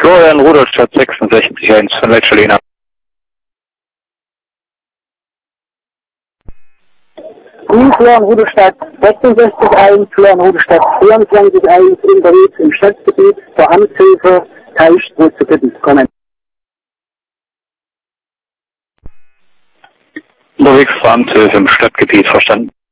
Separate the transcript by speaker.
Speaker 1: Florian Rudolstadt 66-1 von Leitschelena.
Speaker 2: Florian Rudolstadt 66-1, Florian Rudolstadt 24-1 unterwegs im Stadtgebiet der Amtshilfe Teich zu bitten. Kommen.
Speaker 1: Unterwegs zur Amtshilfe im Stadtgebiet, verstanden.